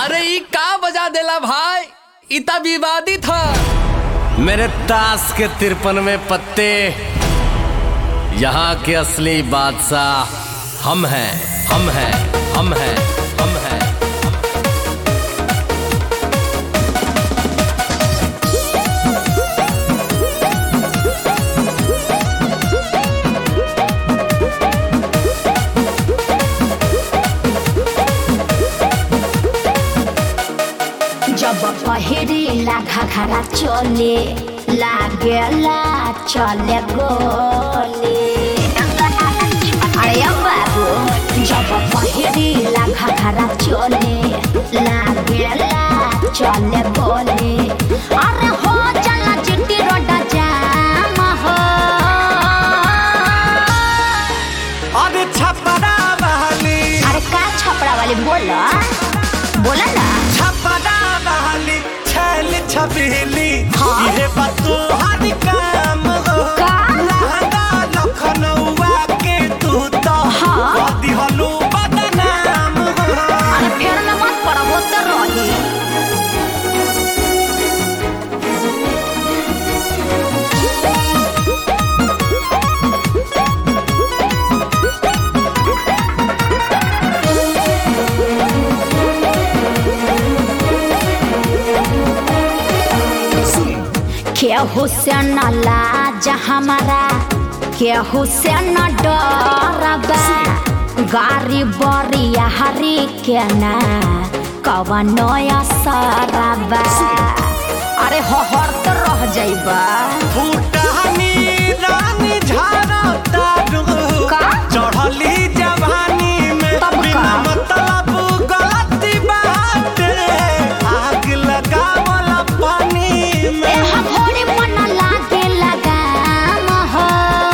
अरे ई का बजा देला भाई, इतना विवादित था। मेरे ताश के 53 पत्ते, यहाँ के असली बादशाह हम हैं, हम हैं, हम हैं, हम हैं। जब पहिरीला घाघरा चले लागेला चले गोले। अरे बाबू जब पहिरीला घाघरा चले लागेला चले गोले। अरे हो चला चिट्टी रोड जाम हो। अरे छपरा वाली, अरे का छपरा वाली बोला बोला ना। छपरा वाली छैल छबीली, हाँ? ये बातों हर काम हो। का? लहंगा लखनऊआ के तू तो हाँ? कदी हलू बदनाम हो। अरे फेर में मत पड़बो तो रही। केहू से न लाज हमारा, केहू से न डरबा। गाड़ी बरिया हरी के ना कवनो असरबा। अरे हर तो रह जाइबा। फूटहनी रानी झारा तारू, का? चढ़ली जवानी में तब का? बिना मतलब गलती बात, आग लगावल पानी में। घोड़ी मन लागे लगाम हो।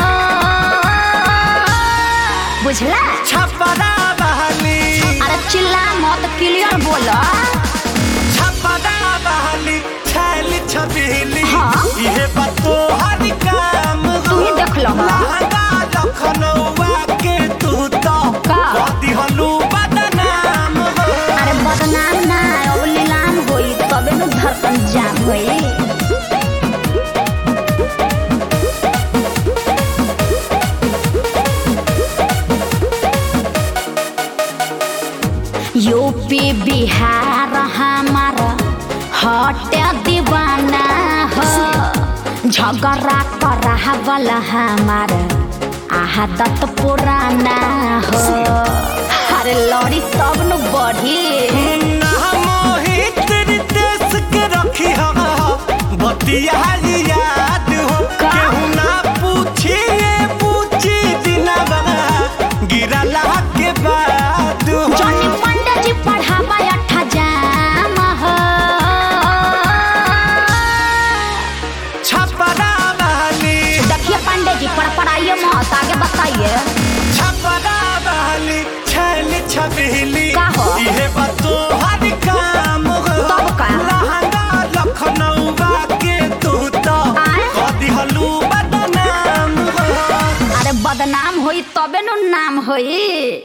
बुझला? छपरा वाली, अरे चिल्ला मत, क्लियर बोला। छपरा वाली छैल छबीली, हाँ? ये बातों हर काम तू ही देख लो। लहंगा लखनऊआ के तू तो का? कदी हलू बदनाम हो। अरे बदनाम ना, अब नीलाम होई तबे न धड़कन जाम होई। यूपी बिहार हमार हटे दीवाना हो। झगड़ा करावल हमार आदत पुराना हो। अरे लड़ी तब न बढ़ी। ना मोहित रितेश के रखी हो, बतिया याद हो। का? केहू ना पूछी दिनवा गिरला के बाद हो। जॉनी पंडित जी पढ़ावा अठा जाम हो। छपरा वाली, देखिए पंडित जी पढ़ाइए मत, आगे बताइए। छपरा वाली छैल छबीली, का हो? ये बातों हर काम हो। तब का? लहंगा लखनऊआ के तू तो आय? कदी हलू बदनाम हो। अरे बदनाम होई तबे न नाम होई।